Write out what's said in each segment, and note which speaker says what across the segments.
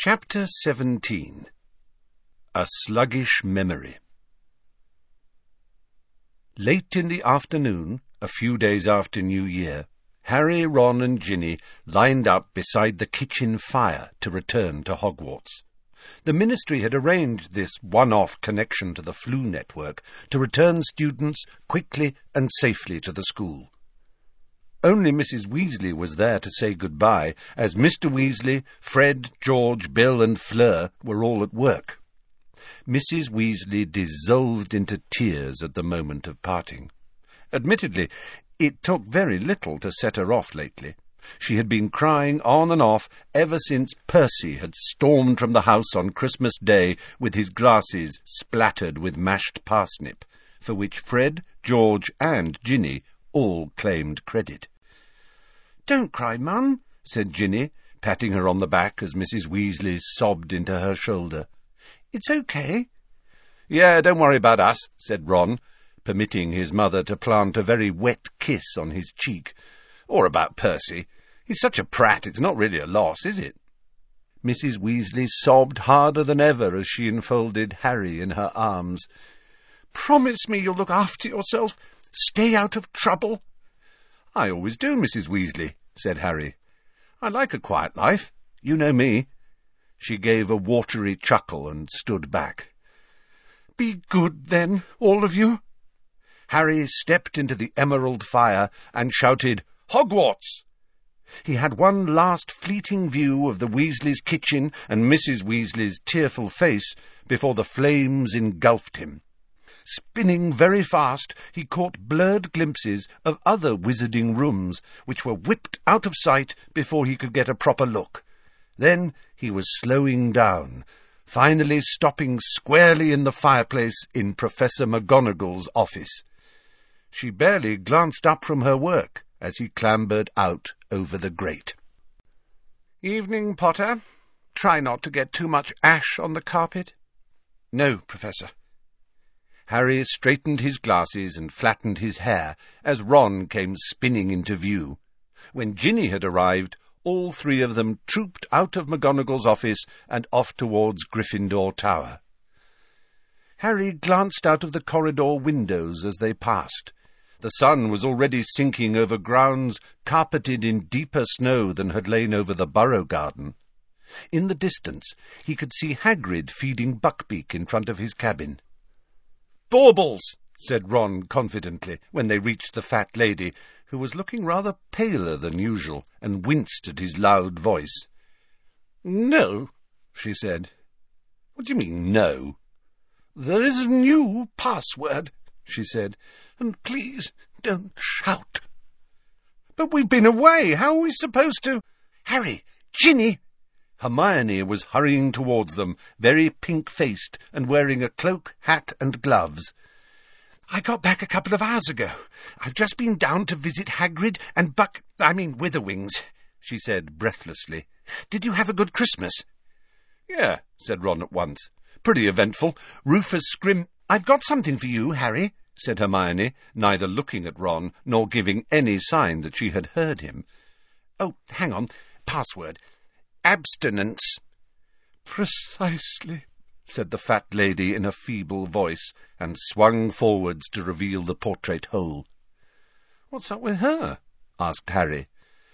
Speaker 1: Chapter 17. A Sluggish Memory. Late in the afternoon, a few days after New Year, Harry, Ron and Ginny lined up beside the kitchen fire to return to Hogwarts. The Ministry had arranged this one-off connection to the flu network to return students quickly and safely to the school. Only Mrs. Weasley was there to say goodbye, as Mr. Weasley, Fred, George, Bill and Fleur were all at work. Mrs. Weasley dissolved into tears at the moment of parting. Admittedly, it took very little to set her off lately. She had been crying on and off ever since Percy had stormed from the house on Christmas Day with his glasses splattered with mashed parsnip, for which Fred, George and Ginny all claimed credit. "Don't cry, Mum," said Ginny, patting her on the back as Mrs. Weasley sobbed into her shoulder. "It's okay." "Yeah, don't worry about us," said Ron, permitting his mother to plant a very wet kiss on his cheek. "Or about Percy. He's such a prat, it's not really a loss, is it?" Mrs. Weasley sobbed harder than ever as she enfolded Harry in her arms. "Promise me you'll look after yourself. Stay out of trouble." "I always do, Mrs. Weasley," said Harry. "I like a quiet life. You know me." She gave a watery chuckle and stood back. "Be good, then, all of you." Harry stepped into the emerald fire and shouted, "Hogwarts!" He had one last fleeting view of the Weasleys' kitchen and Mrs. Weasley's tearful face before the flames engulfed him. Spinning very fast, he caught blurred glimpses of other wizarding rooms, which were whipped out of sight before he could get a proper look. Then he was slowing down, finally stopping squarely in the fireplace in Professor McGonagall's office. She barely glanced up from her work as he clambered out over the grate. "Evening, Potter. Try not to get too much ash on the carpet." "No, Professor." Harry straightened his glasses and flattened his hair as Ron came spinning into view. When Ginny had arrived, all three of them trooped out of McGonagall's office and off towards Gryffindor Tower. Harry glanced out of the corridor windows as they passed. The sun was already sinking over grounds carpeted in deeper snow than had lain over the Burrow Garden. In the distance, he could see Hagrid feeding Buckbeak in front of his cabin. "Baubles," said Ron confidently when they reached the fat lady, who was looking rather paler than usual, and winced at his loud voice. "No," she said. "What do you mean, no?" "There is a new password," she said, "and please don't shout." "But we've been away. How are we supposed to—" "Harry! Ginny!" Hermione was hurrying towards them, very pink-faced and wearing a cloak, hat and gloves. "I got back a couple of hours ago. I've just been down to visit Hagrid and Witherwings," she said breathlessly. "Did you have a good Christmas?" "Yeah," said Ron at once. "Pretty eventful. Rufus Scrim—" "I've got something for you, Harry," said Hermione, neither looking at Ron nor giving any sign that she had heard him. "Oh, hang on. Password. Abstinence." "Precisely," said the fat lady in a feeble voice, and swung forwards to reveal the portrait hole. "What's up with her?" asked Harry.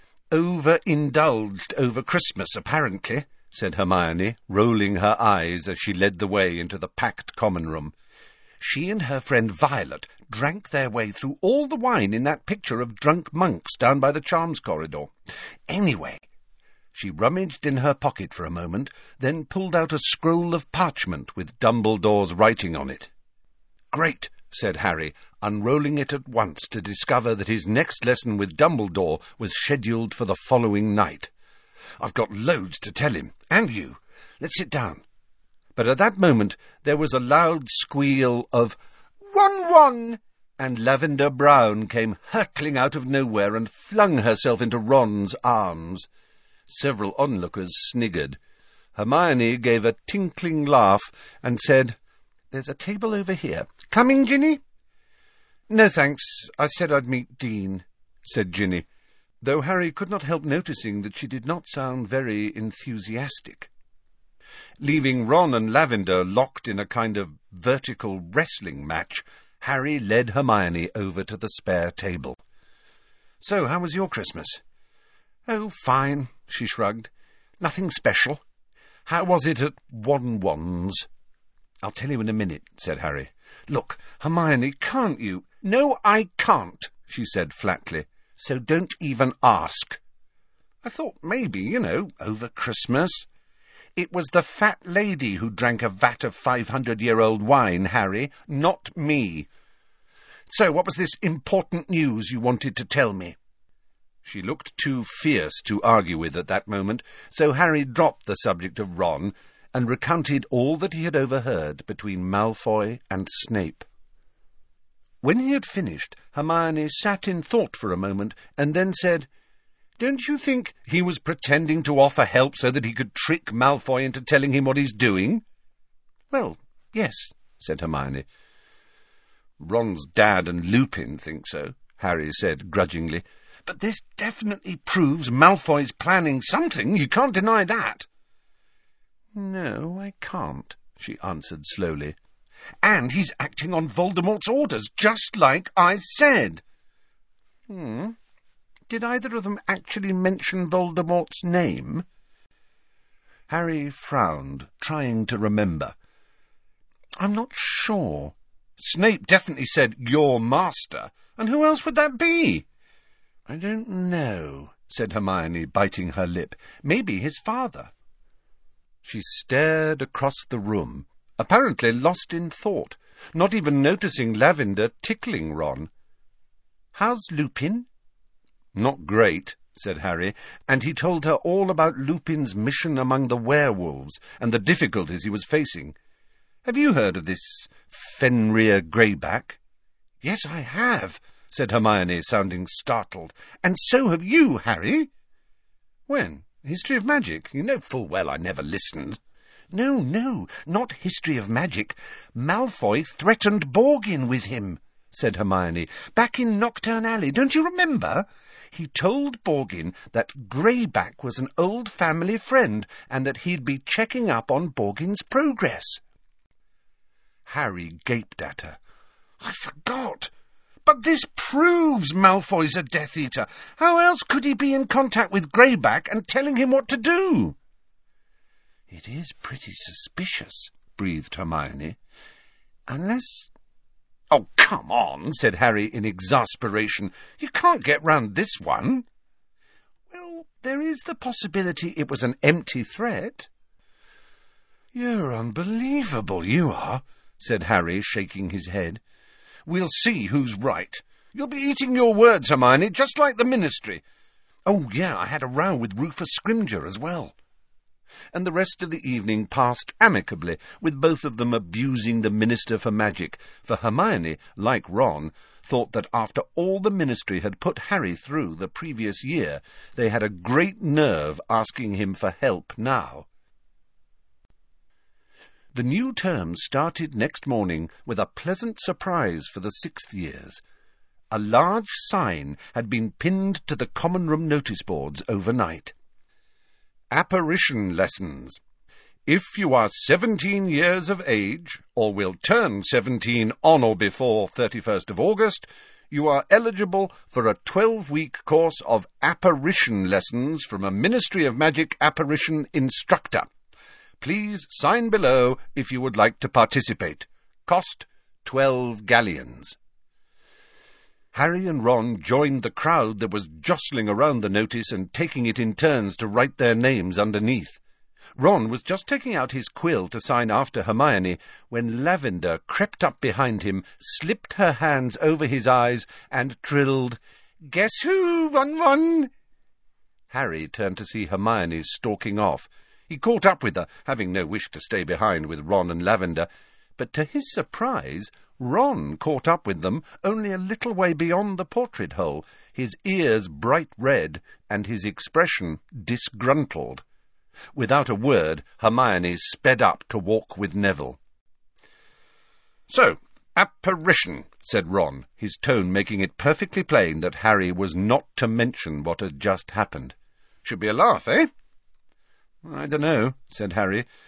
Speaker 1: "Overindulged over Christmas, apparently," said Hermione, rolling her eyes as she led the way into the packed common room. "She and her friend Violet drank their way through all the wine in that picture of drunk monks down by the charms corridor. Anyway," she rummaged in her pocket for a moment, then pulled out a scroll of parchment with Dumbledore's writing on it. "Great," said Harry, unrolling it at once to discover that his next lesson with Dumbledore was scheduled for the following night. "I've got loads to tell him, and you. Let's sit down." But at that moment there was a loud squeal of "Ron!" and Lavender Brown came hurtling out of nowhere and flung herself into Ron's arms. Several onlookers sniggered. Hermione gave a tinkling laugh and said, "There's a table over here. Coming, Ginny?" "No, thanks. I said I'd meet Dean," said Ginny, though Harry could not help noticing that she did not sound very enthusiastic. Leaving Ron and Lavender locked in a kind of vertical wrestling match, Harry led Hermione over to the spare table. "So, how was your Christmas?" "Oh, fine," she shrugged. "Nothing special. How was it at Won-Won's?" "I'll tell you in a minute," said Harry. "Look, Hermione, can't you—" "No, I can't," she said flatly. "So don't even ask." "I thought maybe, over Christmas." "It was the fat lady who drank a vat of 500-year-old wine, Harry, not me. So what was this important news you wanted to tell me?" She looked too fierce to argue with at that moment, so Harry dropped the subject of Ron and recounted all that he had overheard between Malfoy and Snape. When he had finished, Hermione sat in thought for a moment and then said, "Don't you think he was pretending to offer help so that he could trick Malfoy into telling him what he's doing?" "Well, yes," said Hermione. "Ron's dad and Lupin think so," Harry said grudgingly. "But this definitely proves Malfoy's planning something. You can't deny that." "No, I can't," she answered slowly. "And he's acting on Voldemort's orders, just like I said." Did either of them actually mention Voldemort's name?" Harry frowned, trying to remember. "I'm not sure. Snape definitely said, 'Your master,' and who else would that be?" "I don't know," said Hermione, biting her lip. "Maybe his father." She stared across the room, apparently lost in thought, not even noticing Lavender tickling Ron. "How's Lupin?" "Not great," said Harry, and he told her all about Lupin's mission among the werewolves and the difficulties he was facing. "Have you heard of this Fenrir Greyback?" "Yes, I have," said Hermione, sounding startled. "And so have you, Harry." "When? History of Magic? You know full well I never listened." No, not History of Magic. Malfoy threatened Borgin with him," said Hermione, "back in Knockturn Alley. Don't you remember? He told Borgin that Greyback was an old family friend and that he'd be checking up on Borgin's progress." Harry gaped at her. "I forgot. But this proves Malfoy's a Death Eater. How else could he be in contact with Greyback and telling him what to do?" "It is pretty suspicious," breathed Hermione. "Unless—" "Oh, come on," said Harry in exasperation. "You can't get round this one." "Well, there is the possibility it was an empty threat." "You're unbelievable, you are," said Harry, shaking his head. "We'll see who's right. You'll be eating your words, Hermione, just like the Ministry. Oh, yeah, I had a row with Rufus Scrimgeour as well." And the rest of the evening passed amicably, with both of them abusing the Minister for Magic, for Hermione, like Ron, thought that after all the Ministry had put Harry through the previous year, they had a great nerve asking him for help now. The new term started next morning with a pleasant surprise for the 6th years. A large sign had been pinned to the common room notice boards overnight. Apparition lessons. If you are 17 years of age, or will turn 17 on or before 31st of August, you are eligible for a 12-week course of apparition lessons from a Ministry of Magic apparition instructor. Please sign below if you would like to participate. Cost 12 galleons. Harry and Ron joined the crowd that was jostling around the notice and taking it in turns to write their names underneath. Ron was just taking out his quill to sign after Hermione when Lavender crept up behind him, slipped her hands over his eyes, and trilled, "Guess who, Ron?" Harry turned to see Hermione stalking off. He caught up with her, having no wish to stay behind with Ron and Lavender, but to his surprise, Ron caught up with them only a little way beyond the portrait hole, his ears bright red and his expression disgruntled. Without a word, Hermione sped up to walk with Neville. "So, apparition," said Ron, his tone making it perfectly plain that Harry was not to mention what had just happened. "Should be a laugh, eh?" "I don't know," said Harry.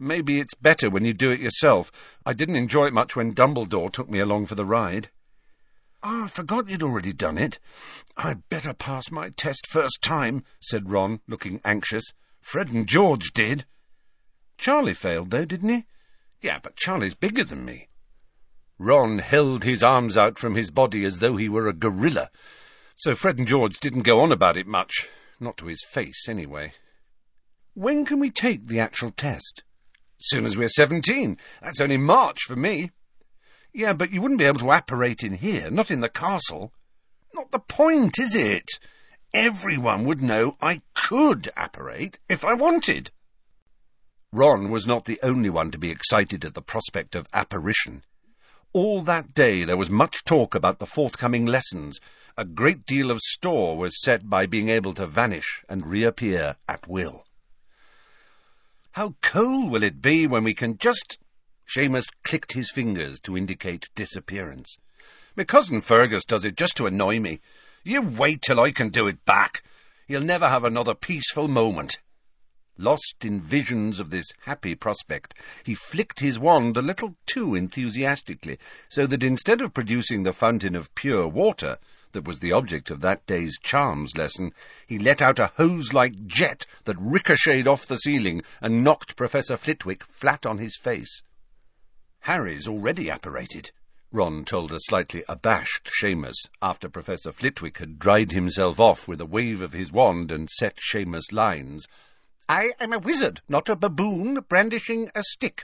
Speaker 1: Maybe it's better when you do it yourself. I didn't enjoy it much when Dumbledore took me along for the ride. I forgot you'd already done it. I'd better pass my test first time, said Ron, looking anxious. Fred and George did. Charlie failed, though, didn't he? Yeah, but Charlie's bigger than me. Ron held his arms out from his body as though he were a gorilla, so Fred and George didn't go on about it much. Not to his face, anyway. When can we take the actual test? Soon as we're 17. That's only March for me. Yeah, but you wouldn't be able to apparate in here, not in the castle. Not the point, is it? Everyone would know I could apparate if I wanted. Ron was not the only one to be excited at the prospect of apparition. All that day there was much talk about the forthcoming lessons. A great deal of store was set by being able to vanish and reappear at will. How cool will it be when we can just... Seamus clicked his fingers to indicate disappearance. My cousin Fergus does it just to annoy me. You wait till I can do it back. He'll never have another peaceful moment. Lost in visions of this happy prospect, he flicked his wand a little too enthusiastically, so that instead of producing the fountain of pure water that was the object of that day's charms lesson, he let out a hose-like jet that ricocheted off the ceiling and knocked Professor Flitwick flat on his face. Harry's already apparated, Ron told a slightly abashed Seamus, after Professor Flitwick had dried himself off with a wave of his wand and set Seamus lines. I am a wizard, not a baboon brandishing a stick.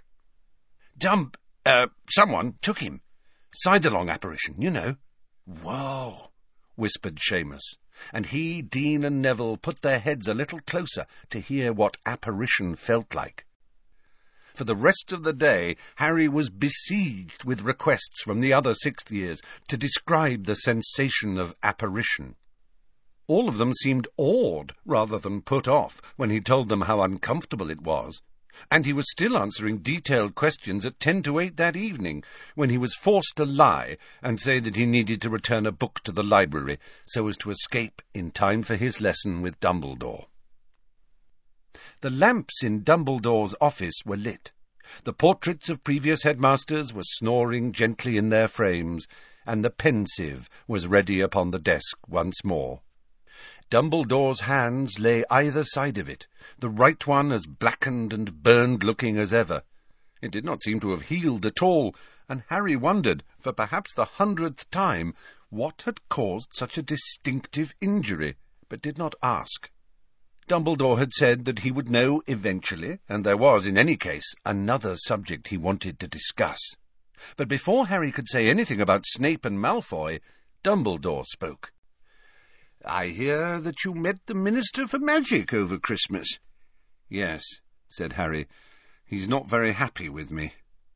Speaker 1: Someone took him. Side-along apparition, you know. Whoa, whispered Seamus, and he, Dean and Neville put their heads a little closer to hear what apparition felt like. For the rest of the day, Harry was besieged with requests from the other sixth years to describe the sensation of apparition. All of them seemed awed rather than put off when he told them how uncomfortable it was, and he was still answering detailed questions at 10 to 8 that evening, when he was forced to lie and say that he needed to return a book to the library so as to escape in time for his lesson with Dumbledore. The lamps in Dumbledore's office were lit. The portraits of previous headmasters were snoring gently in their frames, and the pensieve was ready upon the desk once more. Dumbledore's hands lay either side of it, the right one as blackened and burned-looking as ever. It did not seem to have healed at all, and Harry wondered, for perhaps the 100th time, what had caused such a distinctive injury, but did not ask. Dumbledore had said that he would know eventually, and there was, in any case, another subject he wanted to discuss. But before Harry could say anything about Snape and Malfoy, Dumbledore spoke. I hear that you met the Minister for Magic over Christmas. Yes, said Harry. He's not very happy with me.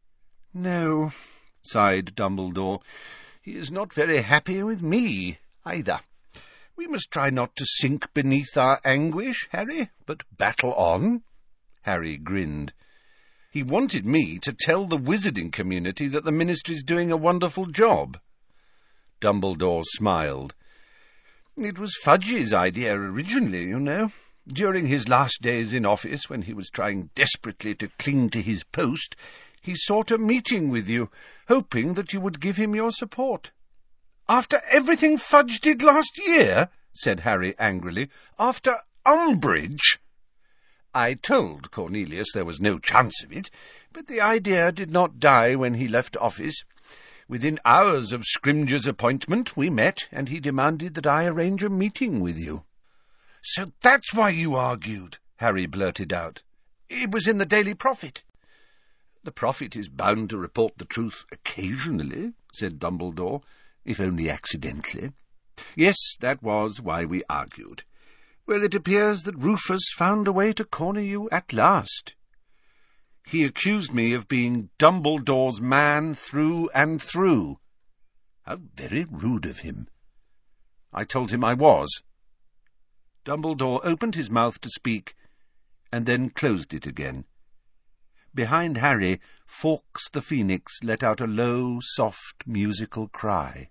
Speaker 1: No, sighed Dumbledore. He is not very happy with me, either. We must try not to sink beneath our anguish, Harry, but battle on. Harry grinned. He wanted me to tell the wizarding community that the Ministry's doing a wonderful job. Dumbledore smiled. It was Fudge's idea originally, you know. During his last days in office, when he was trying desperately to cling to his post, he sought a meeting with you, hoping that you would give him your support. After everything Fudge did last year, said Harry angrily, after Umbridge. I told Cornelius there was no chance of it, but the idea did not die when he left office. Within hours of Scrimgeour's appointment, we met, and he demanded that I arrange a meeting with you. So that's why you argued, Harry blurted out. It was in the Daily Prophet. The Prophet is bound to report the truth occasionally, said Dumbledore, if only accidentally. Yes, that was why we argued. Well, it appears that Rufus found a way to corner you at last. He accused me of being Dumbledore's man through and through. How very rude of him. I told him I was. Dumbledore opened his mouth to speak, and then closed it again. Behind Harry, Fawkes the Phoenix let out a low, soft, musical cry.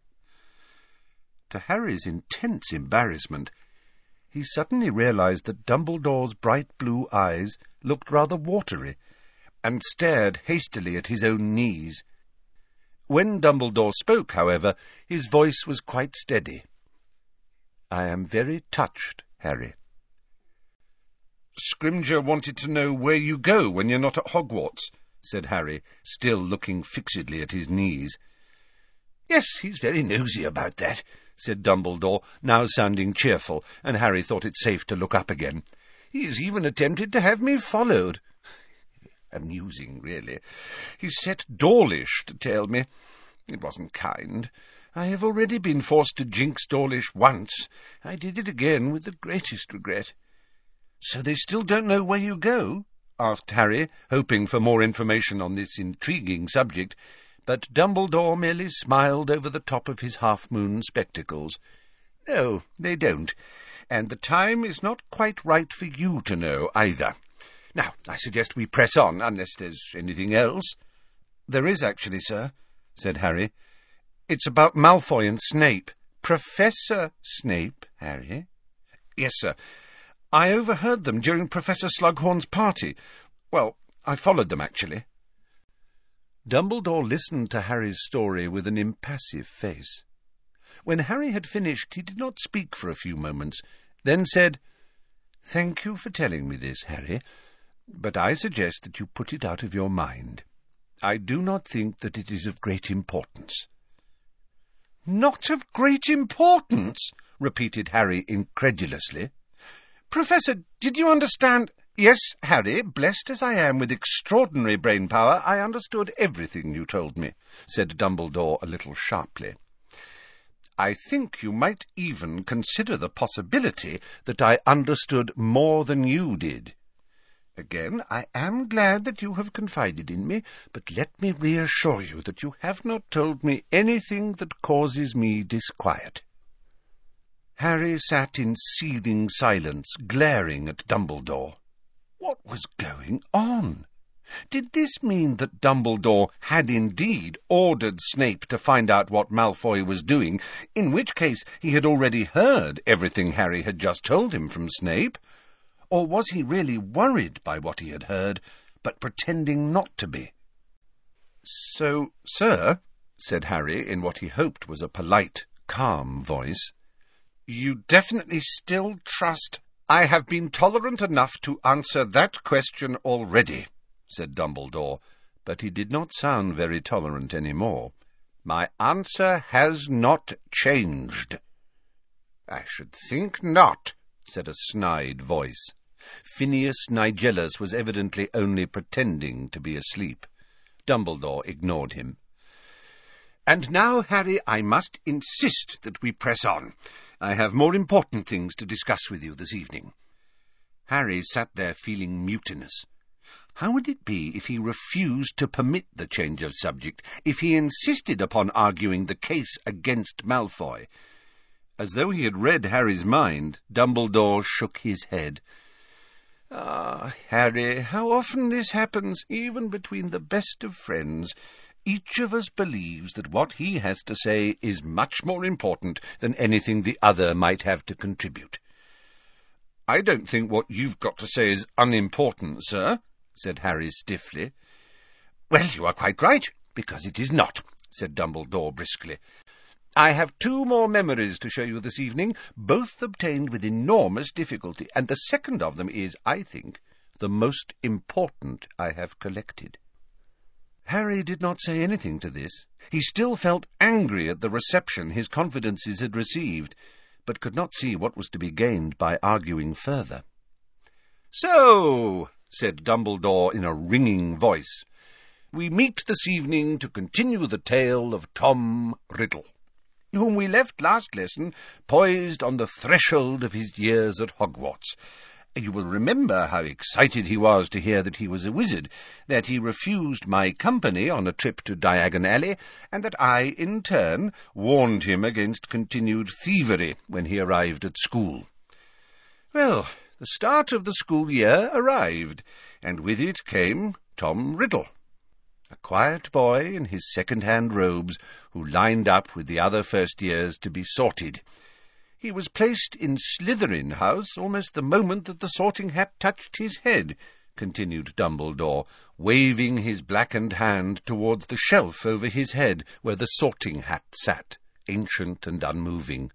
Speaker 1: To Harry's intense embarrassment, he suddenly realized that Dumbledore's bright blue eyes looked rather watery, and stared hastily at his own knees. When Dumbledore spoke, however, his voice was quite steady. "I am very touched, Harry." "Scrimgeour wanted to know where you go when you're not at Hogwarts," said Harry, still looking fixedly at his knees. "Yes, he's very nosy about that," said Dumbledore, now sounding cheerful, and Harry thought it safe to look up again. "He's even attempted to have me followed. Amusing, really. He set Dawlish to tail me. It wasn't kind. I have already been forced to jinx Dawlish once. I did it again with the greatest regret." "So they still don't know where you go?" asked Harry, hoping for more information on this intriguing subject, but Dumbledore merely smiled over the top of his half-moon spectacles. "No, they don't, and the time is not quite right for you to know either. Now, I suggest we press on, unless there's anything else." "There is actually, sir," said Harry. "It's about Malfoy and Snape." "Professor Snape, Harry?" "Yes, sir. I overheard them during Professor Slughorn's party. Well, I followed them, actually." Dumbledore listened to Harry's story with an impassive face. When Harry had finished, he did not speak for a few moments, then said, "Thank you for telling me this, Harry, but I suggest that you put it out of your mind. I do not think that it is of great importance." "Not of great importance?" repeated Harry incredulously. "Professor, did you understand—" "Yes, Harry, blessed as I am with extraordinary brain power, I understood everything you told me," said Dumbledore a little sharply. "I think you might even consider the possibility that I understood more than you did. Again, I am glad that you have confided in me, but let me reassure you that you have not told me anything that causes me disquiet." Harry sat in seething silence, glaring at Dumbledore. What was going on? Did this mean that Dumbledore had indeed ordered Snape to find out what Malfoy was doing, in which case he had already heard everything Harry had just told him from Snape? Or was he really worried by what he had heard, but pretending not to be? "So, sir," said Harry, in what he hoped was a polite, calm voice, "you definitely still trust—" "I have been tolerant enough to answer that question already," said Dumbledore, but he did not sound very tolerant any more. "My answer has not changed." "I should think not," said a snide voice. Phineas Nigellus was evidently only pretending to be asleep. Dumbledore ignored him. "And now, Harry, I must insist that we press on. I have more important things to discuss with you this evening." Harry sat there feeling mutinous. How would it be if he refused to permit the change of subject, if he insisted upon arguing the case against Malfoy? As though he had read Harry's mind, Dumbledore shook his head. "Ah, Harry, how often this happens, even between the best of friends. Each of us believes that what he has to say is much more important than anything the other might have to contribute." "I don't think what you've got to say is unimportant, sir," said Harry stiffly. "Well, you are quite right, because it is not," said Dumbledore briskly. "I have 2 more memories to show you this evening, both obtained with enormous difficulty, and the second of them is, I think, the most important I have collected." Harry did not say anything to this. He still felt angry at the reception his confidences had received, but could not see what was to be gained by arguing further. "So," said Dumbledore in a ringing voice, "we meet this evening to continue the tale of Tom Riddle, whom we left last lesson poised on the threshold of his years at Hogwarts. You will remember how excited he was to hear that he was a wizard, that he refused my company on a trip to Diagon Alley, and that I, in turn, warned him against continued thievery when he arrived at school. Well, the start of the school year arrived, and with it came Tom Riddle, a quiet boy in his second-hand robes who lined up with the other first-years to be sorted. He was placed in Slytherin House almost the moment that the sorting hat touched his head, continued Dumbledore, waving his blackened hand towards the shelf over his head where the sorting hat sat, ancient and unmoving.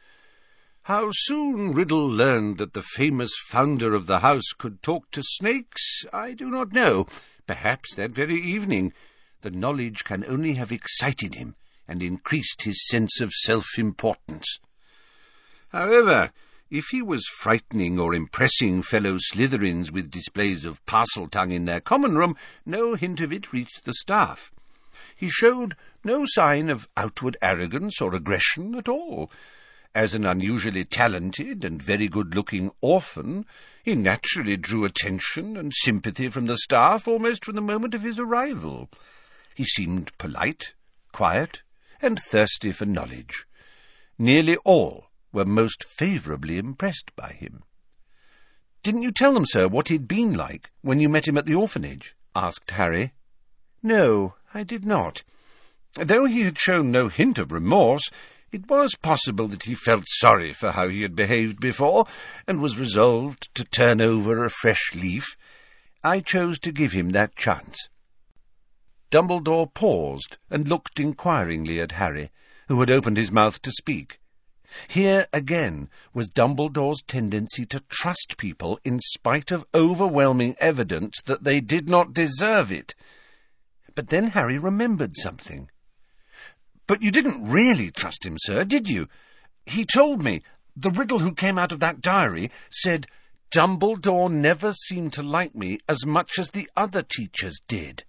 Speaker 1: How soon Riddle learned that the famous founder of the house could talk to snakes, I do not know. Perhaps that very evening. The knowledge can only have excited him and increased his sense of self-importance. However, if he was frightening or impressing fellow Slytherins with displays of Parseltongue in their common room, no hint of it reached the staff. He showed no sign of outward arrogance or aggression at all. As an unusually talented and very good-looking orphan, he naturally drew attention and sympathy from the staff almost from the moment of his arrival. He seemed polite, quiet, and thirsty for knowledge. Nearly all were most favourably impressed by him. "Didn't you tell them, sir, what he'd been like when you met him at the orphanage?" asked Harry. "No, I did not. Though he had shown no hint of remorse, it was possible that he felt sorry for how he had behaved before, and was resolved to turn over a fresh leaf. I chose to give him that chance." Dumbledore paused and looked inquiringly at Harry, who had opened his mouth to speak. Here again was Dumbledore's tendency to trust people in spite of overwhelming evidence that they did not deserve it. But then Harry remembered something. "But you didn't really trust him, sir, did you? He told me, the Riddle who came out of that diary, said, 'Dumbledore never seemed to like me as much as the other teachers did.'"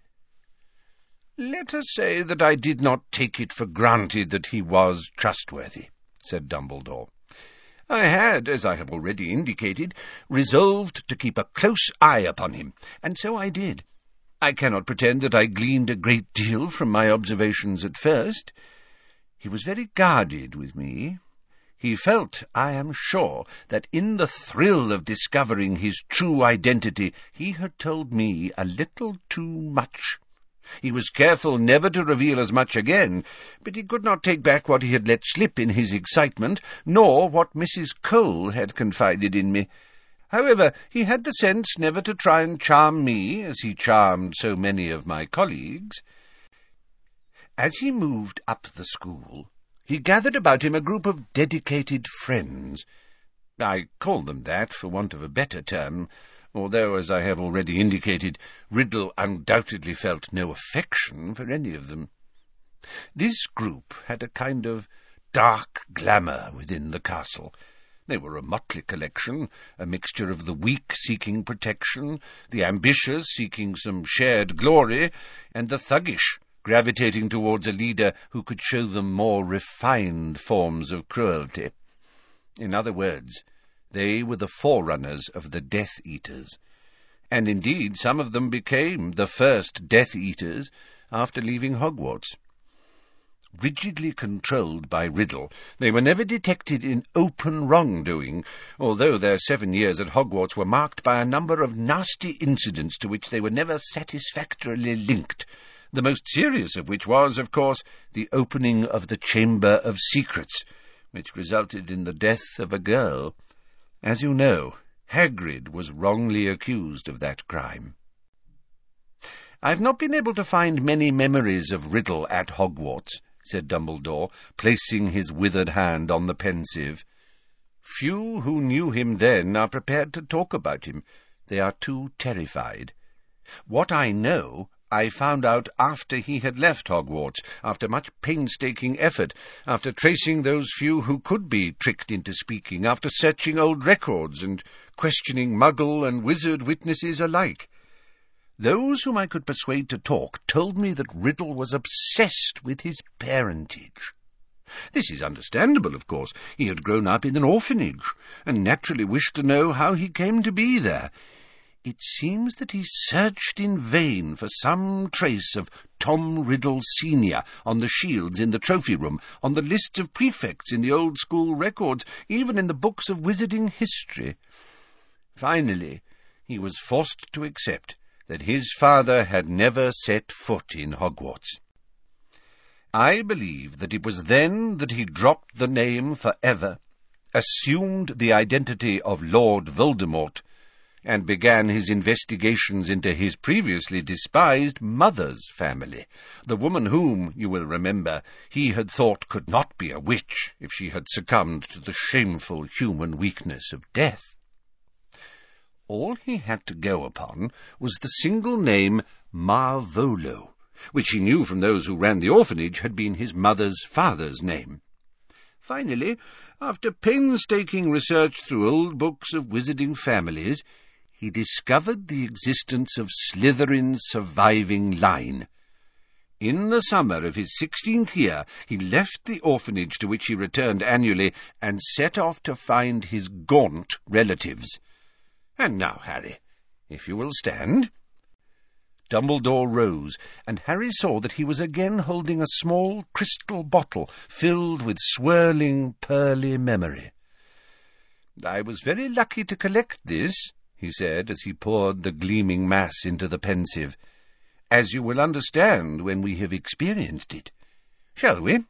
Speaker 1: "Let us say that I did not take it for granted that he was trustworthy," said Dumbledore. "I had, as I have already indicated, resolved to keep a close eye upon him, and so I did. I cannot pretend that I gleaned a great deal from my observations at first. He was very guarded with me. He felt, I am sure, that in the thrill of discovering his true identity he had told me a little too much. He was careful never to reveal as much again, but he could not take back what he had let slip in his excitement, nor what Mrs. Cole had confided in me. However, he had the sense never to try and charm me, as he charmed so many of my colleagues. As he moved up the school, he gathered about him a group of dedicated friends. I call them that for want of a better term, although, as I have already indicated, Riddle undoubtedly felt no affection for any of them. This group had a kind of dark glamour within the castle. They were a motley collection, a mixture of the weak seeking protection, the ambitious seeking some shared glory, and the thuggish gravitating towards a leader who could show them more refined forms of cruelty. In other words, they were the forerunners of the Death Eaters, and indeed some of them became the first Death Eaters after leaving Hogwarts. Rigidly controlled by Riddle, they were never detected in open wrongdoing, although their 7 years at Hogwarts were marked by a number of nasty incidents to which they were never satisfactorily linked, the most serious of which was, of course, the opening of the Chamber of Secrets, which resulted in the death of a girl. As you know, Hagrid was wrongly accused of that crime. "I've not been able to find many memories of Riddle at Hogwarts," said Dumbledore, placing his withered hand on the pensieve. "Few who knew him then are prepared to talk about him. They are too terrified. What I know I found out after he had left Hogwarts, after much painstaking effort, after tracing those few who could be tricked into speaking, after searching old records and questioning Muggle and wizard witnesses alike. Those whom I could persuade to talk told me that Riddle was obsessed with his parentage. This is understandable, of course. He had grown up in an orphanage, and naturally wished to know how he came to be there. It seems that he searched in vain for some trace of Tom Riddle Senior on the shields in the trophy room, on the lists of prefects in the old school records, even in the books of wizarding history. Finally, he was forced to accept that his father had never set foot in Hogwarts. I believe that it was then that he dropped the name forever, assumed the identity of Lord Voldemort, and began his investigations into his previously despised mother's family, the woman whom, you will remember, he had thought could not be a witch if she had succumbed to the shameful human weakness of death. All he had to go upon was the single name Marvolo, which he knew from those who ran the orphanage had been his mother's father's name. Finally, after painstaking research through old books of wizarding families, he discovered the existence of Slytherin's surviving line. In the summer of his 16th year, he left the orphanage to which he returned annually and set off to find his gaunt relatives. And now, Harry, if you will stand. Dumbledore rose, and Harry saw that he was again holding a small crystal bottle filled with swirling, pearly memory. "I was very lucky to collect this," he said, as he poured the gleaming mass into the pensieve, "as you will understand when we have experienced it. Shall we?"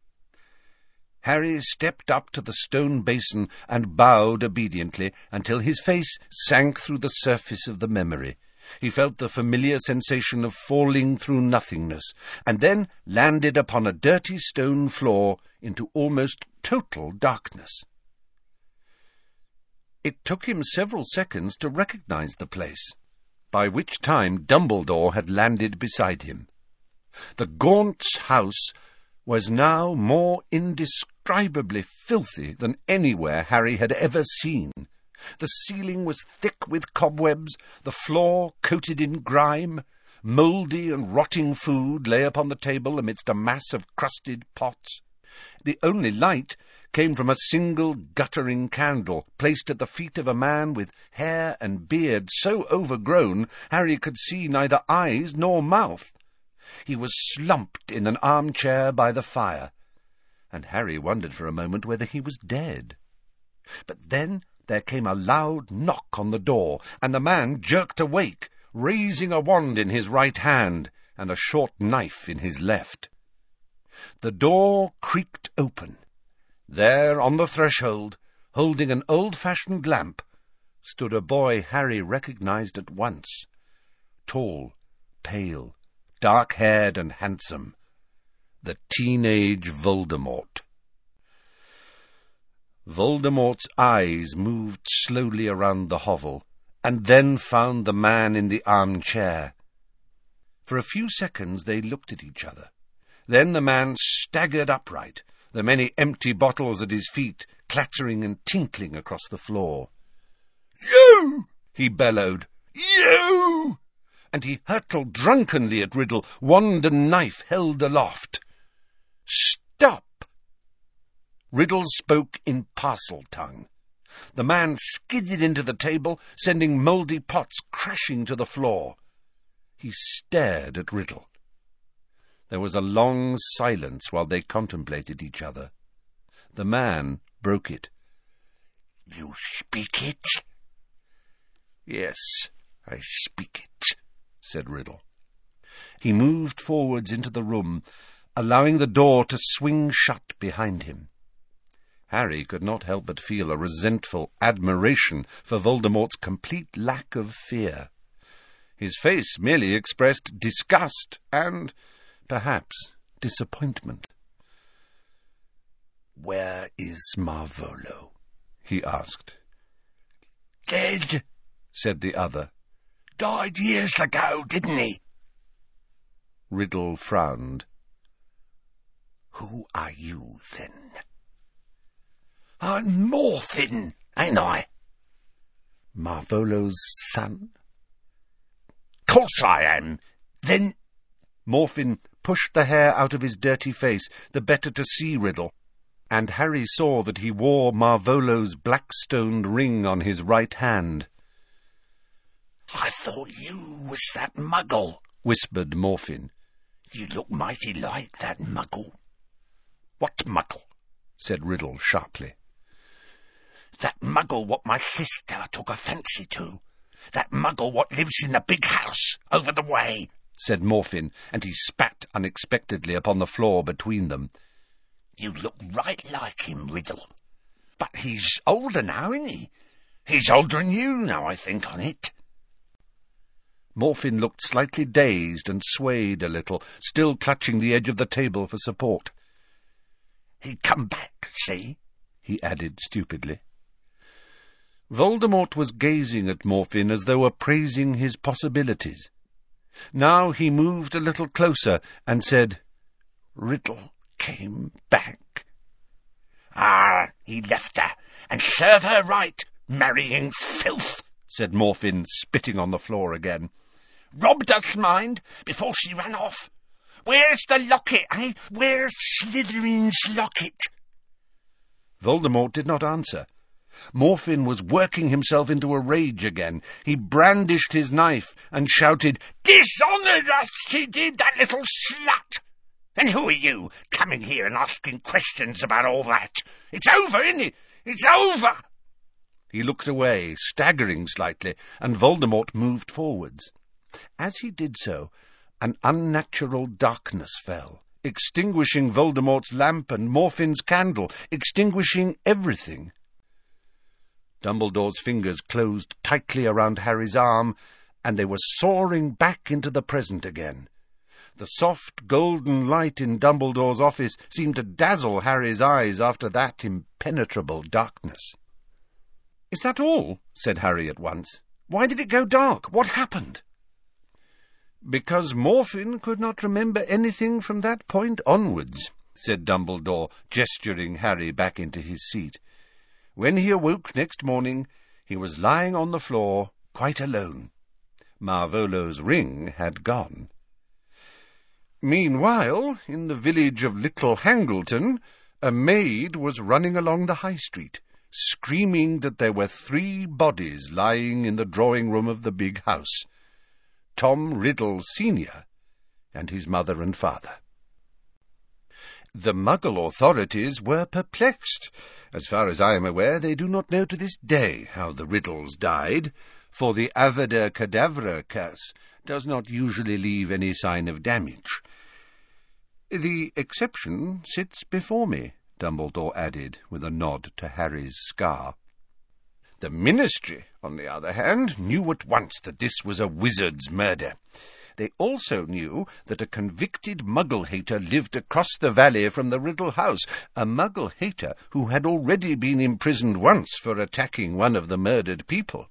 Speaker 1: Harry stepped up to the stone basin and bowed obediently until his face sank through the surface of the memory. He felt the familiar sensation of falling through nothingness, and then landed upon a dirty stone floor into almost total darkness. It took him several seconds to recognize the place, by which time Dumbledore had landed beside him. The Gaunts' house was now more indescribably filthy than anywhere Harry had ever seen. The ceiling was thick with cobwebs, the floor coated in grime, mouldy and rotting food lay upon the table amidst a mass of crusted pots. The only light came from a single guttering candle placed at the feet of a man with hair and beard so overgrown Harry could see neither eyes nor mouth. He was slumped in an armchair by the fire, and Harry wondered for a moment whether he was dead. But then there came a loud knock on the door, and the man jerked awake, raising a wand in his right hand and a short knife in his left. The door creaked open. There on the threshold, holding an old-fashioned lamp, stood a boy Harry recognized at once. Tall, pale, dark-haired and handsome. The teenage Voldemort. Voldemort's eyes moved slowly around the hovel, and then found the man in the armchair. For a few seconds they looked at each other. Then the man staggered upright, the many empty bottles at his feet clattering and tinkling across the floor. "You!" he bellowed. "You!" And he hurtled drunkenly at Riddle, wand and knife held aloft. "Stop!" Riddle spoke in Parseltongue. The man skidded into the table, sending mouldy pots crashing to the floor. He stared at Riddle. There was a long silence while they contemplated each other. The man broke it. "You speak it?" "Yes, I speak it," said Riddle. He moved forwards into the room, allowing the door to swing shut behind him. Harry could not help but feel a resentful admiration for Voldemort's complete lack of fear. His face merely expressed disgust and, perhaps, disappointment. "Where is Marvolo?" he asked. "Dead," said the other. "Died years ago, didn't he?" Riddle frowned. "Who are you, then?" "I'm Morphin, ain't I?" "Marvolo's son?" "Course I am. Then—" Morphin pushed the hair out of his dirty face, the better to see Riddle, and Harry saw that he wore Marvolo's black-stoned ring on his right hand. "I thought you was that muggle," whispered Morphin. "You look mighty like that muggle." "What muggle?" said Riddle sharply. "That muggle what my sister took a fancy to. That muggle what lives in the big house over the way," said Morphin, and he spat unexpectedly upon the floor between them. "You look right like him, Riddle. But he's older now, isn't he?
Speaker 2: He's older than you, now I think on it.
Speaker 1: Morfin looked slightly dazed and swayed a little, still clutching the edge of the table for support.
Speaker 2: He'd come back, see?
Speaker 1: He added stupidly. Voldemort was gazing at Morfin as though appraising his possibilities. Now he moved a little closer and said,
Speaker 2: Riddle came back. Ah, he left her, and serve her right, marrying filth, said Morfin, spitting on the floor again. Robbed us, mind, before she ran off. Where's the locket, eh? Where's Slytherin's locket?
Speaker 1: Voldemort did not answer. Morfin was working himself into a rage again. He brandished his knife and shouted,
Speaker 2: Dishonoured us, she did, that little slut! And who are you, coming here and asking questions about all that? It's over, isn't it? It's over!
Speaker 1: He looked away, staggering slightly, and Voldemort moved forwards. As he did so, an unnatural darkness fell, extinguishing Voldemort's lamp and Morfin's candle, extinguishing everything. Dumbledore's fingers closed tightly around Harry's arm, and they were soaring back into the present again. The soft golden light in Dumbledore's office seemed to dazzle Harry's eyes after that impenetrable darkness. "Is that all?" said Harry at once. "Why did it go dark? What happened?" "Because Morfin could not remember anything from that point onwards," said Dumbledore, gesturing Harry back into his seat. "When he awoke next morning, he was lying on the floor, quite alone. Marvolo's ring had gone. Meanwhile, in the village of Little Hangleton, a maid was running along the high street, screaming that there were 3 bodies lying in the drawing-room of the big house. Tom Riddle Sr. and his mother and father. The Muggle authorities were perplexed. As far as I am aware, they do not know to this day how the Riddles died, for the Avada Kedavra curse does not usually leave any sign of damage. The exception sits before me, Dumbledore added, with a nod to Harry's scar. The Ministry, on the other hand, knew at once that this was a wizard's murder. They also knew that a convicted Muggle-hater lived across the valley from the Riddle house, a Muggle-hater who had already been imprisoned once for attacking one of the murdered people.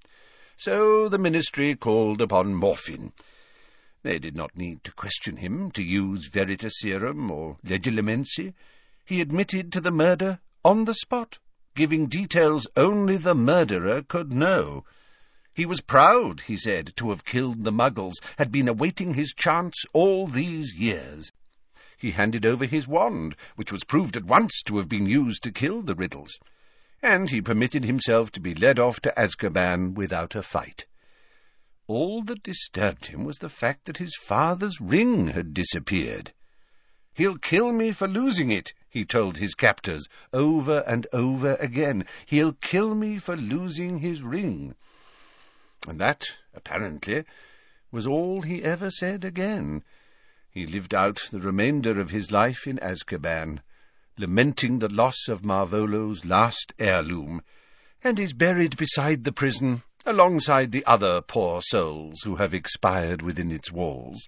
Speaker 1: So the Ministry called upon Morfin. They did not need to question him, to use Veritaserum or Legilimency. He admitted to the murder on the spot, giving details only the murderer could know. He was proud, he said, to have killed the Muggles, had been awaiting his chance all these years. He handed over his wand, which was proved at once to have been used to kill the Riddles, and he permitted himself to be led off to Azkaban without a fight. All that disturbed him was the fact that his father's ring had disappeared. "He'll kill me for losing it," he told his captors over and over again. "He'll kill me for losing his ring." And that, apparently, was all he ever said again. He lived out the remainder of his life in Azkaban, lamenting the loss of Marvolo's last heirloom, and is buried beside the prison, alongside the other poor souls who have expired within its walls.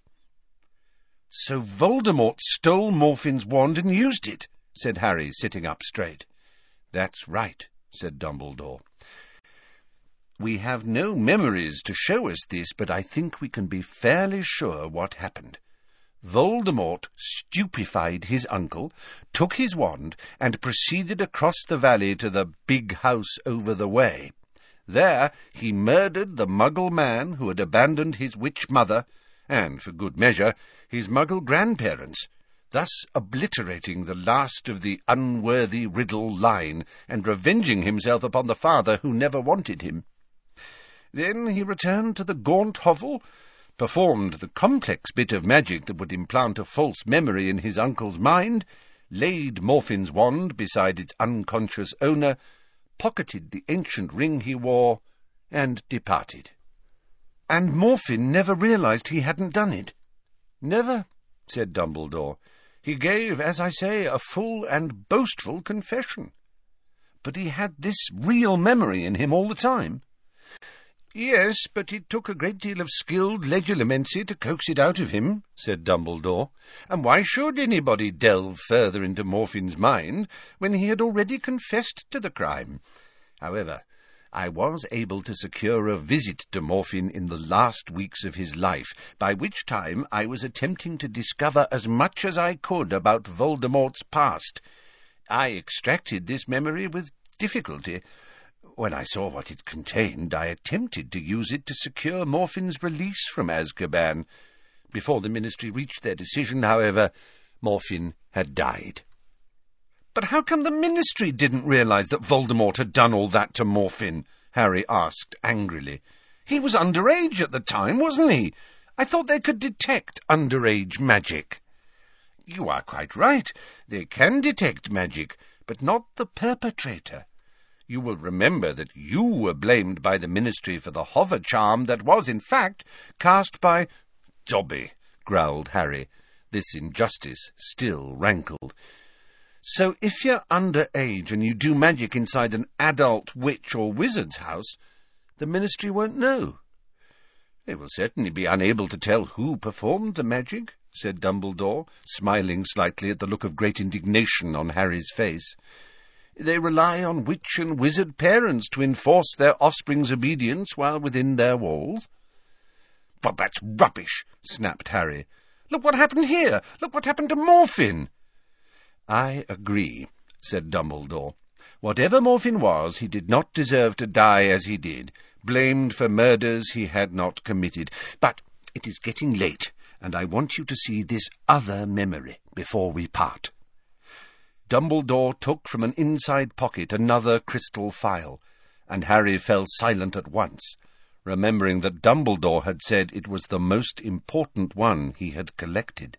Speaker 1: "So Voldemort stole Morfin's wand and used it," said Harry, sitting up straight. "That's right," said Dumbledore. "We have no memories to show us this, but I think we can be fairly sure what happened. Voldemort stupefied his uncle, took his wand, and proceeded across the valley to the big house over the way. There he murdered the Muggle man who had abandoned his witch mother, and, for good measure, his Muggle grandparents, thus obliterating the last of the unworthy Riddle line, and revenging himself upon the father who never wanted him. Then he returned to the gaunt hovel, performed the complex bit of magic that would implant a false memory in his uncle's mind, laid Morfin's wand beside its unconscious owner, pocketed the ancient ring he wore, and departed." "And Morfin never realized he hadn't done it?" "Never," said Dumbledore. "He gave, as I say, a full and boastful confession. but he had this real memory in him all the time. "Yes, but it took a great deal of skilled legerdemaincy to coax it out of him," said Dumbledore. "And why should anybody delve further into Morphin's mind when he had already confessed to the crime? However, I was able to secure a visit to Morphin in the last weeks of his life, by which time I was attempting to discover as much as I could about Voldemort's past. I extracted this memory with difficulty. When I saw what it contained, I attempted to use it to secure Morphin's release from Azkaban. Before the Ministry reached their decision, however, Morphin had died." "But how come the Ministry didn't realise that Voldemort had done all that to Morphin?" Harry asked angrily. "He was underage at the time, wasn't he? I thought they could detect underage magic." "You are quite right. They can detect magic, but not the perpetrator. You will remember that you were blamed by the Ministry for the hover charm that was, in fact, cast by—" "Dobby," growled Harry. This injustice still rankled. "So if you're underage and you do magic inside an adult witch or wizard's house, the Ministry won't know." "They will certainly be unable to tell who performed the magic," said Dumbledore, smiling slightly at the look of great indignation on Harry's face. "They rely on witch and wizard parents to enforce their offspring's obedience while within their walls." "But that's rubbish," snapped Harry. "Look what happened here! Look what happened to Morphin!" "I agree," said Dumbledore. "Whatever Morphin was, he did not deserve to die as he did, blamed for murders he had not committed. But it is getting late, and I want you to see this other memory before we part." Dumbledore took from an inside pocket another crystal phial, and Harry fell silent at once, remembering that Dumbledore had said it was the most important one he had collected.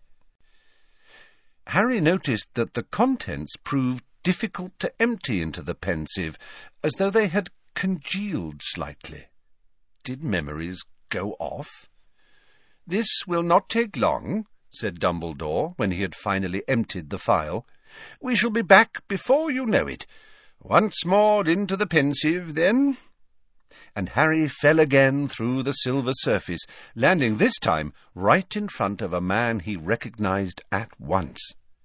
Speaker 1: Harry noticed that the contents proved difficult to empty into the Pensieve, as though they had congealed slightly. Did memories go off? "This will not take long," said Dumbledore, when he had finally emptied the phial. "We shall be back before you know it. Once more into the Pensieve, then." And Harry fell again through the silver surface, landing this time right in front of a man he recognized at once.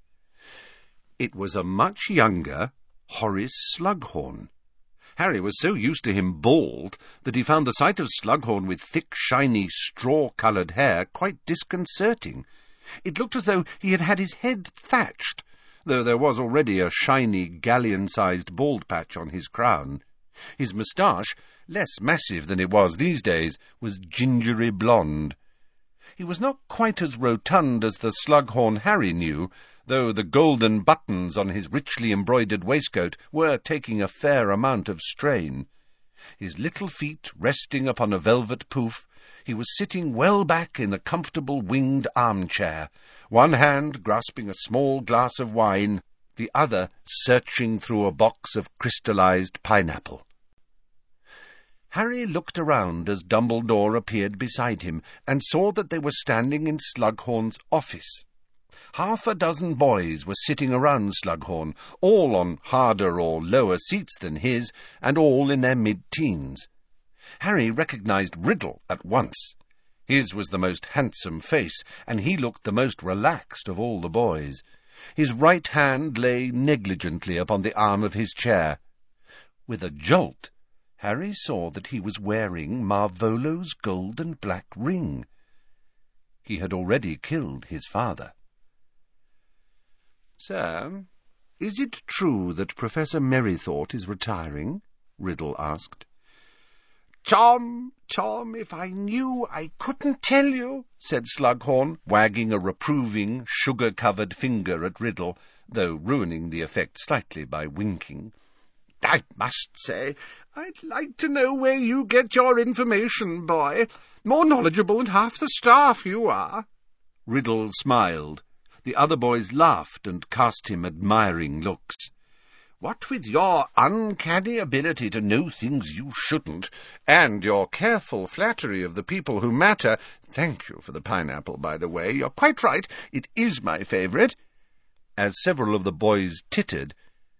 Speaker 1: It was a much younger Horace Slughorn. Harry was so used to him bald that he found the sight of Slughorn with thick, shiny, straw-coloured hair quite disconcerting. It looked as though he had had his head thatched, though there was already a shiny, galleon-sized bald patch on his crown. His moustache, less massive than it was these days, was gingery blonde. He was not quite as rotund as the Slughorn Harry knew, though the golden buttons on his richly embroidered waistcoat were taking a fair amount of strain. His little feet resting upon a velvet poof, he was sitting well back in a comfortable winged armchair, one hand grasping a small glass of wine, the other searching through a box of crystallized pineapple. Harry looked around as Dumbledore appeared beside him, and saw that they were standing in Slughorn's office. Half a dozen boys were sitting around Slughorn, all on harder or lower seats than his, and all in their mid-teens. Harry recognized Riddle at once. His was the most handsome face, and he looked the most relaxed of all the boys. His right hand lay negligently upon the arm of his chair. With a jolt, Harry saw that he was wearing Marvolo's gold and black ring. He had already killed his father. "Sir, is it true that Professor Merrythought is retiring?" Riddle asked. Tom, if I knew, I couldn't tell you," said Slughorn, wagging a reproving, sugar-covered finger at Riddle, though ruining the effect slightly by winking. "I must say, I'd like to know where you get your information, boy. More knowledgeable than half the staff, you are." Riddle smiled. The other boys laughed and cast him admiring looks. "What with your uncanny ability to know things you shouldn't, and your careful flattery of the people who matter— Thank you for the pineapple, by the way. You're quite right. It is my favourite." As several of the boys tittered,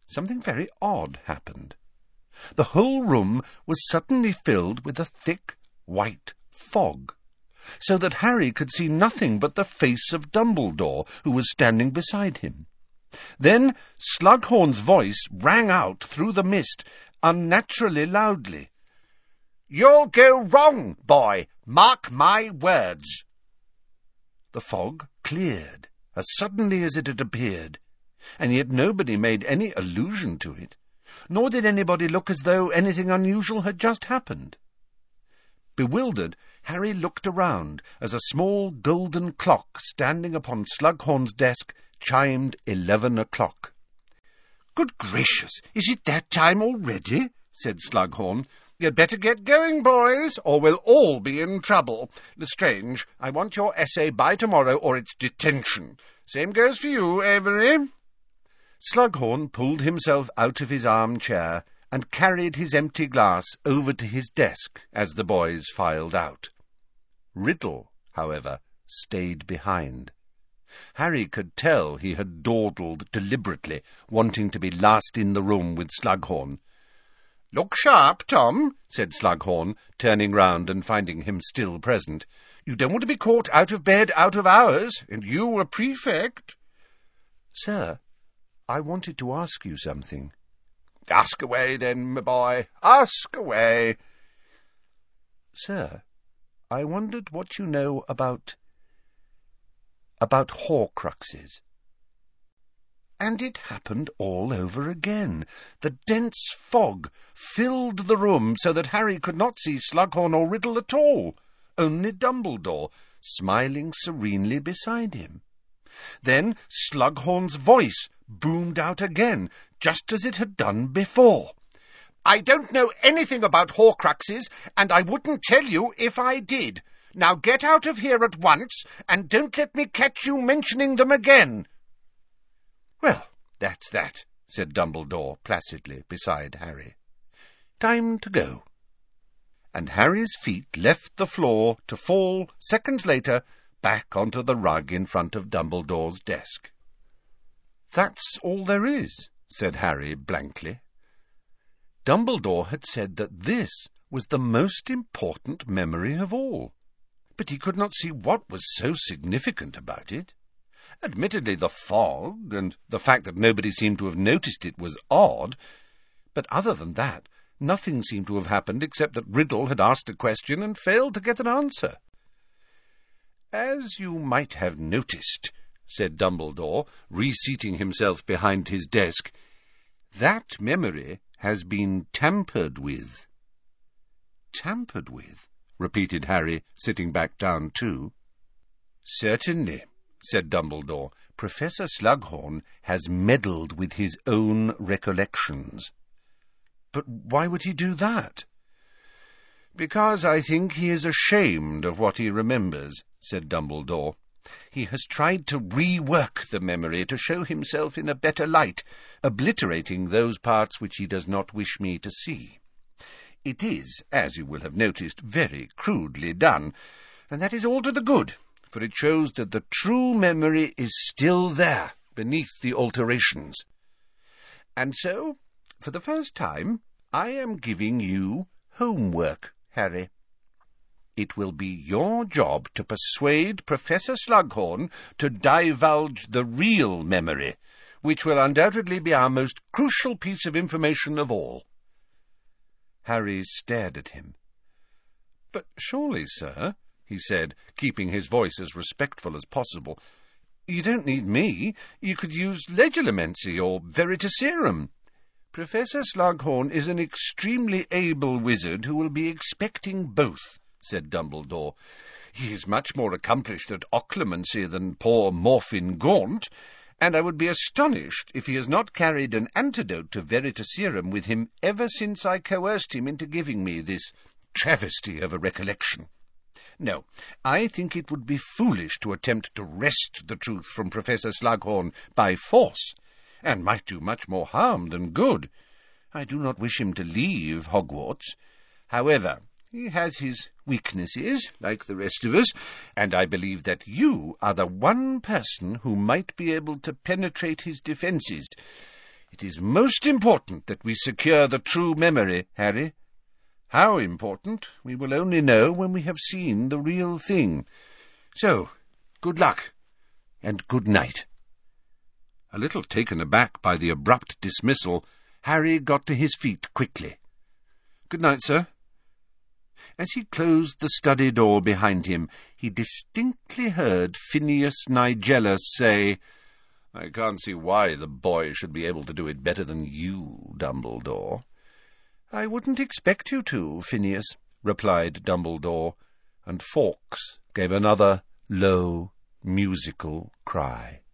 Speaker 1: something very odd happened. The whole room was suddenly filled with a thick, white fog, so that Harry could see nothing but the face of Dumbledore, who was standing beside him. Then Slughorn's voice rang out through the mist, unnaturally loudly. "You'll go wrong, boy. Mark my words." The fog cleared as suddenly as it had appeared, and yet nobody made any allusion to it, nor did anybody look as though anything unusual had just happened. Bewildered, Harry looked around as a small golden clock standing upon Slughorn's desk chimed 11 o'clock. "Good gracious, is it that time already?" said Slughorn. "You'd better get going, boys, or we'll all be in trouble. Lestrange, I want your essay by tomorrow, or it's detention. Same goes for you, Avery." Slughorn pulled himself out of his armchair and carried his empty glass over to his desk as the boys filed out. Riddle, however, stayed behind. Harry could tell he had dawdled deliberately, wanting to be last in the room with Slughorn. "Look sharp, Tom," said Slughorn, turning round and finding him still present. "You don't want to be caught out of bed out of hours, and you a prefect." "Sir, I wanted to ask you something." "Ask away, then, my boy, ask away." "Sir, I wondered what you know about Horcruxes." And it happened all over again. The dense fog filled the room so that Harry could not see Slughorn or Riddle at all, only Dumbledore, smiling serenely beside him. Then Slughorn's voice boomed out again, just as it had done before. "I don't know anything about Horcruxes, and I wouldn't tell you if I did. Now get out of here at once, and don't let me catch you mentioning them again." "Well, that's that," said Dumbledore placidly beside Harry. "Time to go." And Harry's feet left the floor to fall, seconds later, back onto the rug in front of Dumbledore's desk. "That's all there is," said Harry blankly. Dumbledore had said that this was the most important memory of all, but he could not see what was so significant about it. Admittedly, the fog and the fact that nobody seemed to have noticed it was odd, but other than that, nothing seemed to have happened except that Riddle had asked a question and failed to get an answer. "As you might have noticed," said Dumbledore, reseating himself behind his desk, "that memory has been tampered with." "Tampered with?" repeated Harry, sitting back down too. "Certainly," said Dumbledore. "Professor Slughorn has meddled with his own recollections." "But why would he do that?" "Because I think he is ashamed of what he remembers," said Dumbledore. "He has tried to rework the memory to show himself in a better light, obliterating those parts which he does not wish me to see. It is, as you will have noticed, very crudely done, and that is all to the good, for it shows that the true memory is still there, beneath the alterations. And so, for the first time, I am giving you homework, Harry. It will be your job to persuade Professor Slughorn to divulge the real memory, which will undoubtedly be our most crucial piece of information of all." Harry stared at him. "But surely, sir," he said, keeping his voice as respectful as possible, "you don't need me. You could use Legerdemaincy or Veritaserum. Professor Slughorn is an extremely able wizard who will be expecting both," said Dumbledore. "He is much more accomplished at occlumency than poor Morfin Gaunt, and I would be astonished if he has not carried an antidote to Veritaserum with him ever since I coerced him into giving me this travesty of a recollection. No, I think it would be foolish to attempt to wrest the truth from Professor Slughorn by force, and might do much more harm than good. I do not wish him to leave Hogwarts. However, he has his weaknesses, like the rest of us, and I believe that you are the one person who might be able to penetrate his defences. It is most important that we secure the true memory, Harry. How important we will only know when we have seen the real thing. So, good luck, and good night." A little taken aback by the abrupt dismissal, Harry got to his feet quickly. "Good night, sir." As he closed the study door behind him, he distinctly heard Phineas Nigellus say, "I can't see why the boy should be able to do it better than you, Dumbledore." "I wouldn't expect you to, Phineas," replied Dumbledore, and Fawkes gave another low, musical cry.